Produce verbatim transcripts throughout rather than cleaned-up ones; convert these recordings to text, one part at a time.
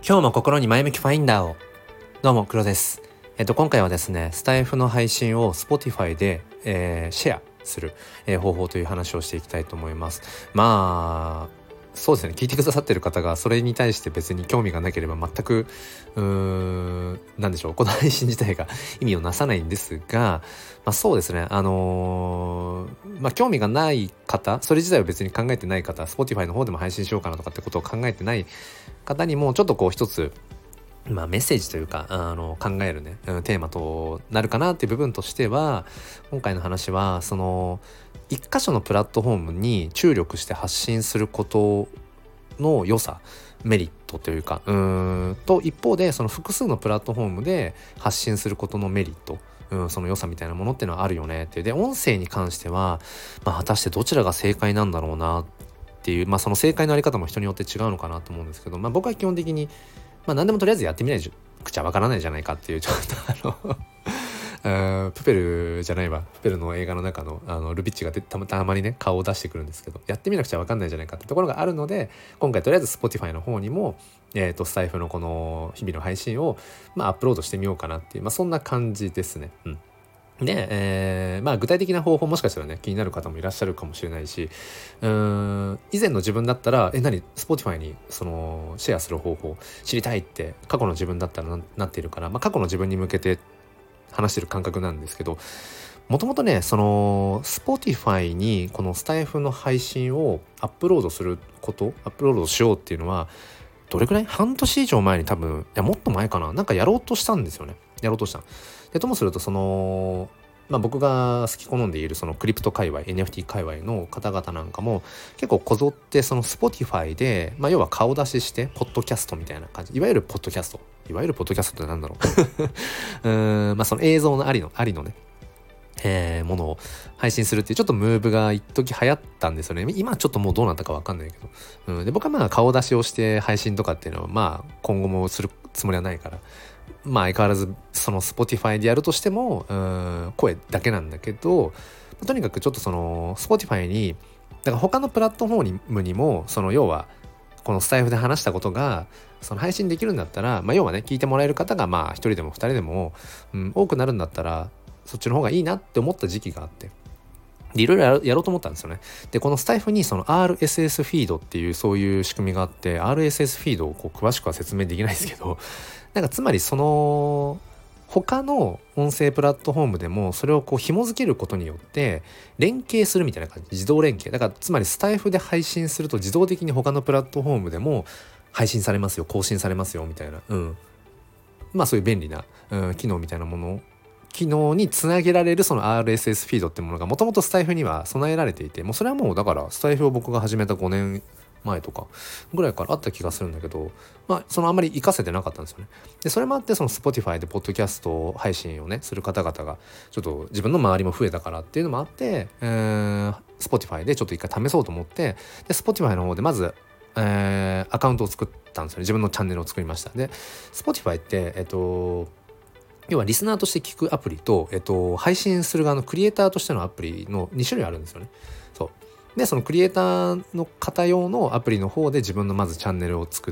今日も心に前向きファインダーを。どうも黒です。えっと今回はですねスタイフの配信を Spotify で、えー、シェアする、えー、方法という話をしていきたいと思います。まあそうですね、聞いてくださってる方がそれに対して別に興味がなければ全くうーんなんでしょうこの配信自体が意味をなさないんですが、まあ、そうですねあのー、まあ興味がない方、それ自体を別に考えてない方、 Spotify の方でも配信しようかなとかってことを考えてない方にもちょっとこう一つまあ、メッセージというかあの考えるね、うん、テーマとなるかなっていう部分としては、今回の話はその一箇所のプラットフォームに注力して発信することの良さ、メリットというかうーんと、一方でその複数のプラットフォームで発信することのメリット、うん、その良さみたいなものっていうのはあるよねっていう。で音声に関しては、まあ、果たしてどちらが正解なんだろうなっていう、まあその正解のあり方も人によって違うのかなと思うんですけど、まあ僕は基本的にまあ何でもとりあえずやってみないくちゃわからないじゃないかっていう、ちょっとあのあプペルじゃないわプペルの映画の中のあのルビッチがたまたまにね顔を出してくるんですけど、やってみなくちゃわかんないじゃないかってところがあるので、今回とりあえず Spotify の方にもえーとスタイフのこの日々の配信をまあアップロードしてみようかなっていう、まあそんな感じですね。うんで、えー、まあ具体的な方法もしかしたらね気になる方もいらっしゃるかもしれないし、うーん以前の自分だったらえ何 Spotify にそのシェアする方法知りたいって過去の自分だったら な, なっているから、まあ過去の自分に向けて話してる感覚なんですけど、もともとねその Spotify にこのスタイフの配信をアップロードすることアップロードしようっていうのはどれくらい半年以上前に多分いやもっと前かななんかやろうとしたんですよね。やろうとしたでともするとそのまあ僕が好き好んでいるそのクリプト界隈 エヌエフティー 界隈の方々なんかも結構こぞってその Spotify でまあ要は顔出ししてポッドキャストみたいな感じ、いわゆるポッドキャストいわゆるポッドキャストってなんだろううーんまあその映像のありのありのねえー、ものを配信するっていうちょっとムーブが一時流行ったんですよね。今ちょっともうどうなったか分かんないけど、うん、で僕はまあ顔出しをして配信とかっていうのはまあ今後もするつもりはないから、まあ相変わらずその Spotify でやるとしてもうん声だけなんだけど、とにかくちょっとその Spotify にだから他のプラットフォームにもその要はこのスタイフで話したことがその配信できるんだったら、まあ要はね聞いてもらえる方がまあ一人でも二人でも、うん、多くなるんだったらそっちの方がいいなって思った時期があって、でいろいろやろやろうと思ったんですよね。でこのスタイフにその アールエスエス フィードっていうそういう仕組みがあって、 アールエスエス フィードをこう詳しくは説明できないですけどなんかつまりその他の音声プラットフォームでもそれをこう紐付けることによって連携するみたいな感じ、自動連携だから、つまりスタイフで配信すると自動的に他のプラットフォームでも配信されますよ、更新されますよみたいな、うんまあそういう便利な、うん、機能みたいなもの機能につなげられるその アールエスエス フィードってものがもともとスタイフには備えられていて、もうそれはもうだからスタイフを僕が始めたごねんまえとかぐらいからあった気がするんだけど、まあそのあんまり活かせてなかったんですよね。でそれもあってその Spotify でポッドキャスト配信をねする方々がちょっと自分の周りも増えたからっていうのもあって、えー、Spotify でちょっと一回試そうと思って、で Spotify の方でまずえー、アカウントを作ったんですよね。自分のチャンネルを作りました。で Spotify ってえっと要はリスナーとして聞くアプリと、えっと、配信する側のクリエイターとしてのアプリのに種類あるんですよね。そうでそのクリエイターの方用のアプリの方で自分のまずチャンネルを作って、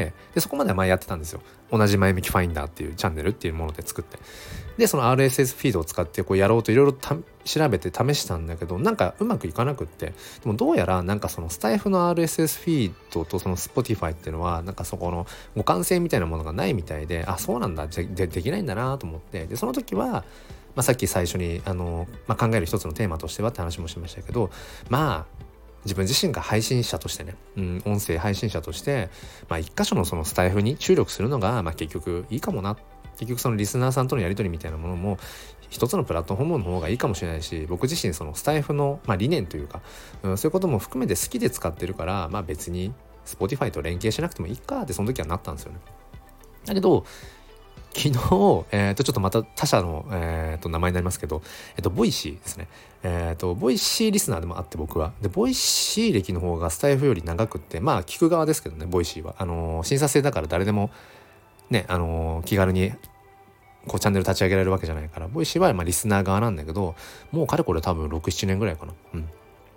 でそこまでは前やってたんですよ。同じ前向きファインダーっていうチャンネルっていうもので作って、でその アールエスエス フィードを使ってこうやろうといろいろ調べて試したんだけど、なんかうまくいかなくって、でもどうやらなんかそのスタイフの アールエスエス フィードとその Spotify っていうのはなんかそこの互換性みたいなものがないみたいで、あそうなんだ、でできないんだなと思って、でその時は、まあ、さっき最初にあの、まあ、考える一つのテーマとしてはって話もしましたけど、まあ自分自身が配信者としてね、うん、音声配信者として、まあ、一箇所のそのスタイフに注力するのが、まあ、結局いいかもな。結局そのリスナーさんとのやり取りみたいなものも一つのプラットフォームの方がいいかもしれないし、僕自身そのスタイフの、まあ、理念というか、うん、そういうことも含めて好きで使ってるから、まあ別に Spotify と連携しなくてもいいかってその時はなったんですよね。だけど昨日、えー、とちょっとまた他社の、えー、と名前になりますけど、えー、とボイシーですね、えー、とボイシーリスナーでもあって、僕はでボイシー歴の方がスタイフより長くって、まあ聞く側ですけどね、ボイシーはあのー、審査制だから誰でもね、あのー、気軽にこうチャンネル立ち上げられるわけじゃないから、ボイシーはまあリスナー側なんだけど、もうかれこれ多分ろく、ななねんぐらいかな、うん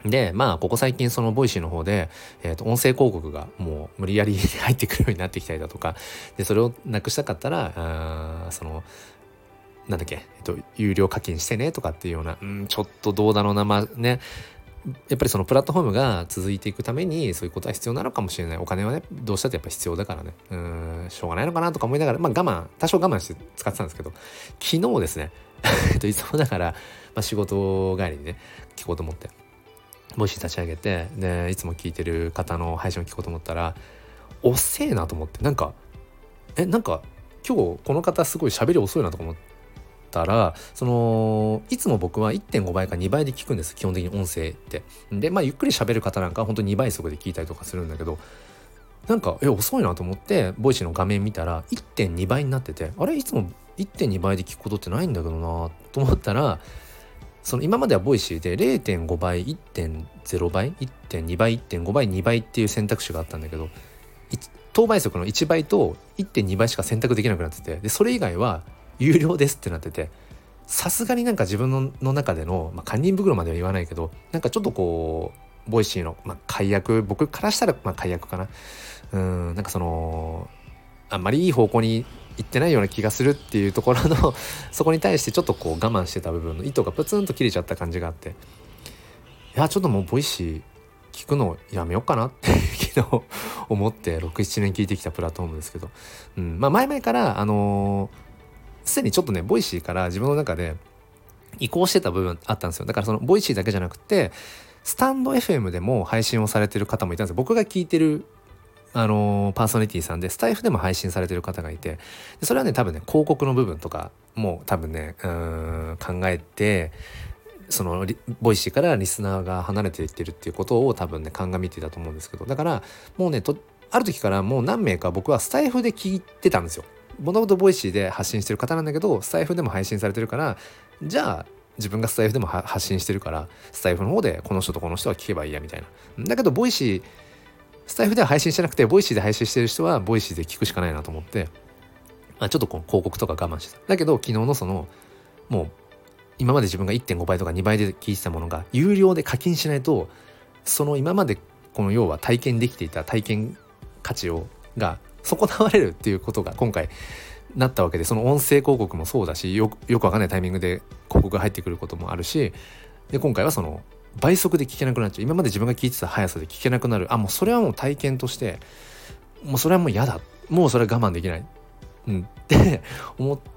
でまあここ最近そのボイシーの方で、えー、と音声広告がもう無理やり入ってくるようになってきたりだとかで、それをなくしたかったらあそのなんだっけ、えっと、有料課金してねとかっていうような、うん、ちょっとどうだろうな、まあね、やっぱりそのプラットフォームが続いていくためにそういうことは必要なのかもしれない。お金はねどうしたってやっぱ必要だからね、うーんしょうがないのかなとか思いながら、まあ我慢多少我慢して使ってたんですけど、昨日ですねいつもだから、まあ、仕事帰りにね聞こうと思ってボイシー立ち上げて、でいつも聞いてる方の配信を聞こうと思ったら遅えなと思って、なんかえなんか今日この方すごい喋り遅いなとか思ったら、そのいつも僕は いってんご 倍かにばいで聞くんです、基本的に音声ってで、まあゆっくり喋る方なんかは本当ににばい速で聞いたりとかするんだけど、なんかえ遅いなと思ってボイシーの画面見たら いってんに 倍になってて、あれいつも いってんに 倍で聞くことってないんだけどなと思ったら、その今まではボイシーで れいてんご 倍 いってんゼロ 倍 いってんに 倍 いってんご 倍にばいっていう選択肢があったんだけど、等倍速のいちばいと いってんに 倍しか選択できなくなってて、でそれ以外は有料ですってなってて、さすがになんか自分 の, の中での、まあ、堪忍袋までは言わないけど、なんかちょっとこうボイシーの、まあ、解約、僕からしたらまあ解約かな、うーんなんかそのあんまりいい方向に行ってないような気がするっていうところのそこに対してちょっとこう我慢してた部分の糸がプツンと切れちゃった感じがあって、いやちょっともうボイシー聞くのやめようかなって昨日思ってろく、ななねん聞いてきたプラットフォームですけど、うんまあ、前々からあのー、すでにちょっとねボイシーから自分の中で移行してた部分あったんですよ。だからそのボイシーだけじゃなくてスタンド エフエム でも配信をされてる方もいたんですよ。僕が聞いてるあのー、パーソナリティさんでスタイフでも配信されてる方がいて、でそれはね多分ね広告の部分とかも多分ねうーん考えて、そのボイシーからリスナーが離れていってるっていうことを多分ね鑑みていたと思うんですけど、だからもうねとある時からもう何名か僕はスタイフで聞いてたんですよ。もともとボイシーで発信してる方なんだけどスタイフでも配信されてるから、じゃあ自分がスタイフでも発信してるからスタイフの方でこの人とこの人は聞けばいいやみたいな。だけどボイシースタイフでは配信してなくてボイシーで配信してる人はボイシーで聞くしかないなと思って、まあ、ちょっとこう広告とか我慢してた。だけど昨日のそのもう今まで自分が いってんご 倍とかにばいで聞いてたものが有料で課金しないと、その今までこの要は体験できていた体験価値をが損なわれるっていうことが今回なったわけで、その音声広告もそうだし、よくよくわかんないタイミングで広告が入ってくることもあるし、で今回はその倍速で聞けなくなっちゃう、今まで自分が聞いてた速さで聞けなくなる、あもうそれはもう体験としてもうそれはもう嫌だ、もうそれは我慢できない、うん、って思って、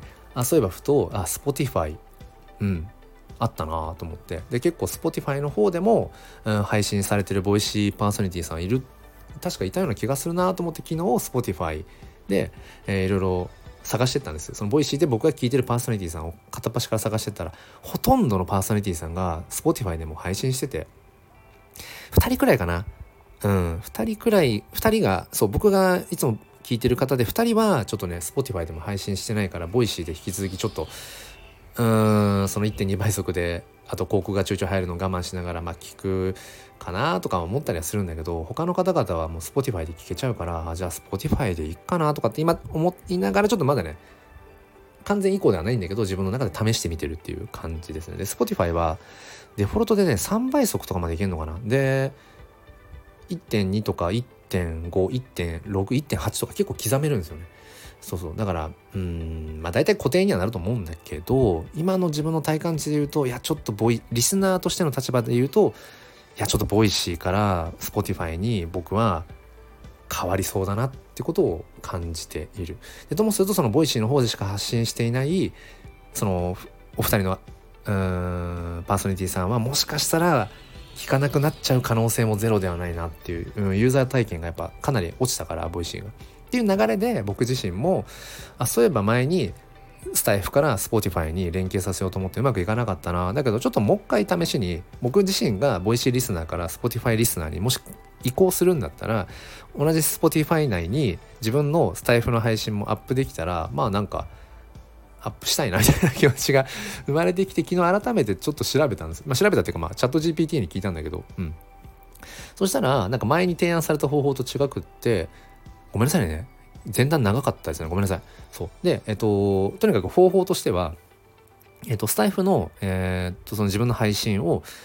あそういえばふとあ Spotify うんあったなと思って、で結構 Spotify の方でも、うん、配信されてるボイシーパーソナリティさんいる、確かいたような気がするなと思って、昨日 Spotify で、えー、いろいろ探してったんですよ。そのボイシーで僕が聞いてるパーソナリティさんを片っ端から探してったら、ほとんどのパーソナリティさんが Spotify でも配信してて、ふたりくらいかな、うんふたりくらいふたりがそう僕がいつも聞いてる方で、ふたりはちょっとね Spotify でも配信してないから、ボイシーで引き続きちょっとうーんその いってんに 倍速であと広告がちょいちょい入るのを我慢しながらまあ聞くかなとか思ったりはするんだけど、他の方々はもう Spotify で聞けちゃうから、じゃあ Spotify でいいかなとかって今思いながら、ちょっとまだね完全移行ではないんだけど自分の中で試してみてるっていう感じですね。で Spotify はデフォルトでねさんばい速とかまでいけるのかな。で いってんに とか いってんご、いってんろく、いってんはち とか結構刻めるんですよね。そうそうだからうーんまあ大体固定にはなると思うんだけど、今の自分の体感値で言うと、いやちょっとボイリスナーとしての立場で言うと、いやちょっとボイシーから Spotify に僕は変わりそうだなってことを感じている。でともするとそのボイシーの方でしか発信していないそのお二人のうーんパーソナリティさんはもしかしたら聞かなくなっちゃう可能性もゼロではないなっていう、うん、ユーザー体験がやっぱかなり落ちたから、ボイシーがっていう流れで、僕自身もあそういえば前にスタイフから Spotify に連携させようと思ってうまくいかなかったな、だけどちょっともう一回試しに僕自身がボイシーリスナーから Spotify リスナーにもし移行するんだったら、同じ Spotify 内に自分のスタイフの配信もアップできたら、まあなんかアップしたいなみたいな気持ちが生まれてきて、昨日改めてちょっと調べたんです。まあ調べたっていうか、まあチャット ジーピーティー に聞いたんだけど、うんそしたらなんか前に提案された方法と違くって、ごめんなさいね前段長かったですね、ごめんなさい。そうでえっととにかく方法としては、えっとスタイフのえー、っとその自分の配信を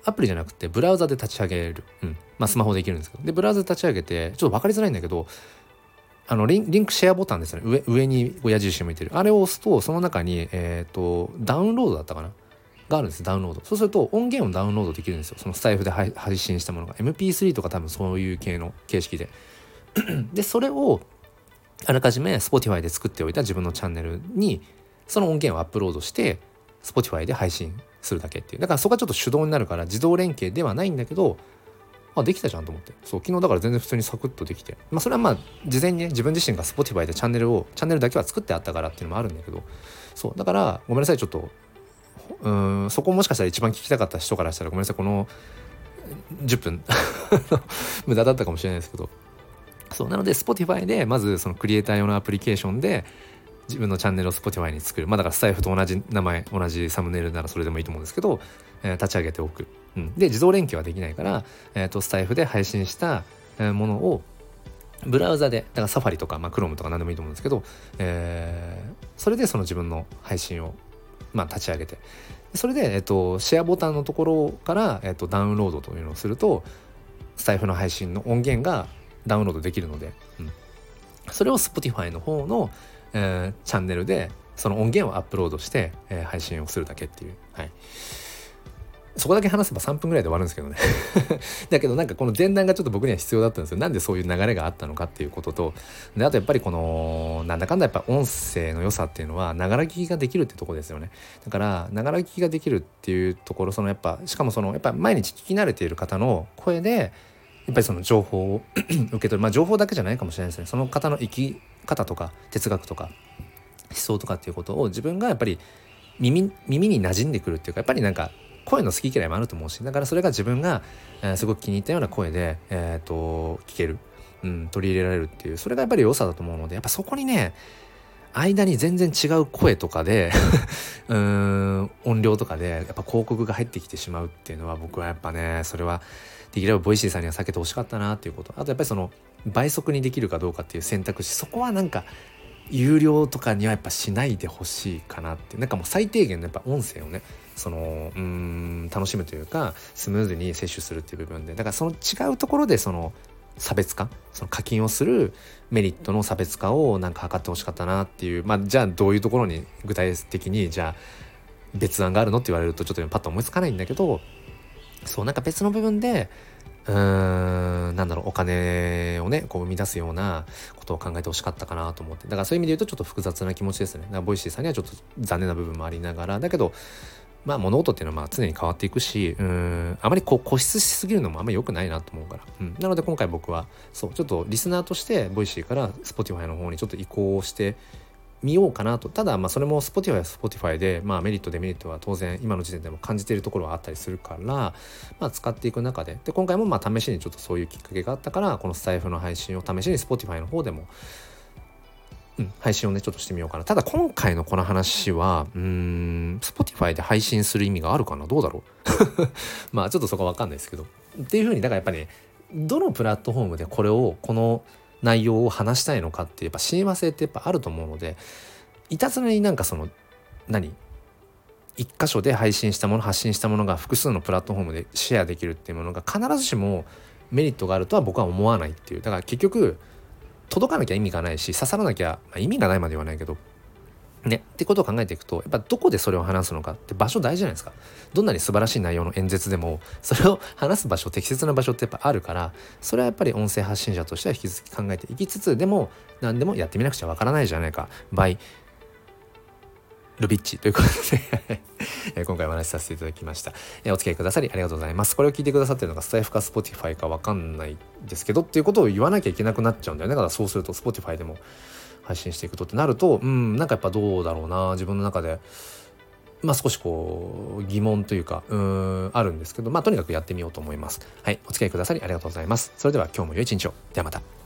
アプリじゃなくてブラウザで立ち上げる、うん、まあスマホでできるんですけど、でブラウザで立ち上げて、ちょっと分かりづらいんだけど、あのリンリンクシェアボタンですね、上上に矢印向いてるあれを押すと、その中にえっとダウンロードだったかながあるんです。ダウンロード、そうすると音源をダウンロードできるんですよ。そのスタイフで配信したものが エムピースリー とか多分そういう系の形式ででそれをあらかじめ Spotify で作っておいた自分のチャンネルにその音源をアップロードして Spotify で配信するだけっていう。だからそこはちょっと手動になるから自動連携ではないんだけど、あできたじゃんと思って、そう昨日だから全然普通にサクッとできて、まあそれはまあ事前にね自分自身が Spotify でチャンネルをチャンネルだけは作ってあったからっていうのもあるんだけど、そうだからごめんなさい、ちょっとうーんそこもしかしたら一番聞きたかった人からしたらごめんなさい、このじゅっぷん無駄だったかもしれないですけど、そうなので Spotify でまずそのクリエイター用のアプリケーションで自分のチャンネルを Spotify に作る、まあだからスタイフと同じ名前同じサムネイルならそれでもいいと思うんですけど、えー、立ち上げておく、うん、で自動連携はできないから、えー、とスタイフで配信したものをブラウザで、だからサファリとか、まあ、Chrome とか何でもいいと思うんですけど、えー、それでその自分の配信をまあ立ち上げて、それで、えー、とシェアボタンのところから、えー、とダウンロードというのをするとスタイフの配信の音源がダウンロードできるので、うん、それを Spotify の方の、えー、チャンネルでその音源をアップロードして、えー、配信をするだけっていう、はい、そこだけ話せばさんぷんぐらいで終わるんですけどねだけどなんかこの前段がちょっと僕には必要だったんですよ。なんでそういう流れがあったのかっていうことと、であとやっぱりこのなんだかんだやっぱ音声の良さっていうのはながら聞きができるってところですよね。だからながら聞きができるっていうところ、そのやっぱしかもそのやっぱ毎日聞き慣れている方の声でやっぱりその情報を受け取る、まあ情報だけじゃないかもしれないですね。その方の生き方とか哲学とか思想とかっていうことを自分がやっぱり耳耳に馴染んでくるっていうか、やっぱりなんか声の好き嫌いもあると思うし、だからそれが自分が、えー、すごく気に入ったような声で、えー、と聞ける、うん、取り入れられるっていう、それがやっぱり良さだと思うので、やっぱそこにね間に全然違う声とかでうーん音量とかでやっぱ広告が入ってきてしまうっていうのは、僕はやっぱねそれはできればボイシーさんには避けてほしかったなっていうこと、あとやっぱりその倍速にできるかどうかっていう選択肢、そこはなんか有料とかにはやっぱしないでほしいかなって、なんかもう最低限のやっぱ音声をねそのうーん楽しむというかスムーズに摂取するっていう部分で、だからその違うところでその差別化、その課金をするメリットの差別化をなんか図ってほしかったなっていう、まあじゃあどういうところに具体的にじゃあ別案があるのって言われるとちょっとパッと思いつかないんだけど、そうなんか別の部分でうーんなんだろうお金をねこう生み出すようなことを考えてほしかったかなと思って、だからそういう意味で言うとちょっと複雑な気持ちですね。だからボイシーさんにはちょっと残念な部分もありながら、だけどまあ物事っていうのはまあ常に変わっていくし、うーんあまりこう固執しすぎるのもあんまり良くないなと思うから、うん、なので今回僕はそうちょっとリスナーとしてボイシーから Spotify の方にちょっと移行して見ようかなと。ただまあそれも Spotify は Spotify でまあメリットデメリットは当然今の時点でも感じているところはあったりするから、まあ使っていく中でで今回もまあ試しにちょっとそういうきっかけがあったから、このスタイフの配信を試しに Spotify の方でもうん、配信をねちょっとしてみようかな。ただ今回のこの話はうーん Spotify で配信する意味があるかな、どうだろうまあちょっとそこは分かんないですけどっていう風に、だからやっぱりねどのプラットフォームでこれをこの内容を話したいのかってやっぱ親和性ってやっぱあると思うので、いたずらになんかその何一箇所で配信したもの発信したものが複数のプラットフォームでシェアできるっていうものが必ずしもメリットがあるとは僕は思わないっていう。だから結局届かなきゃ意味がないし刺さらなきゃ、まあ、意味がないまで言わないけどねってことを考えていくと、やっぱどこでそれを話すのかって場所大事じゃないですか。どんなに素晴らしい内容の演説でもそれを話す場所、適切な場所ってやっぱあるから、それはやっぱり音声発信者としては引き続き考えていきつつ、でも何でもやってみなくちゃわからないじゃないか by ルビッチということで今回お話しさせていただきました。お付き合いくださりありがとうございます。これを聞いてくださっているのがスタイフか Spotify か分かんないですけどっていうことを言わなきゃいけなくなっちゃうんだよね。だからそうすると Spotify でも配信していくとってなると、うんなんかやっぱどうだろうな、自分の中でまあ少しこう疑問というかうーんあるんですけど、まあとにかくやってみようと思います。はい、お付き合いくださりありがとうございます。それでは今日も良い一日を。ではまた。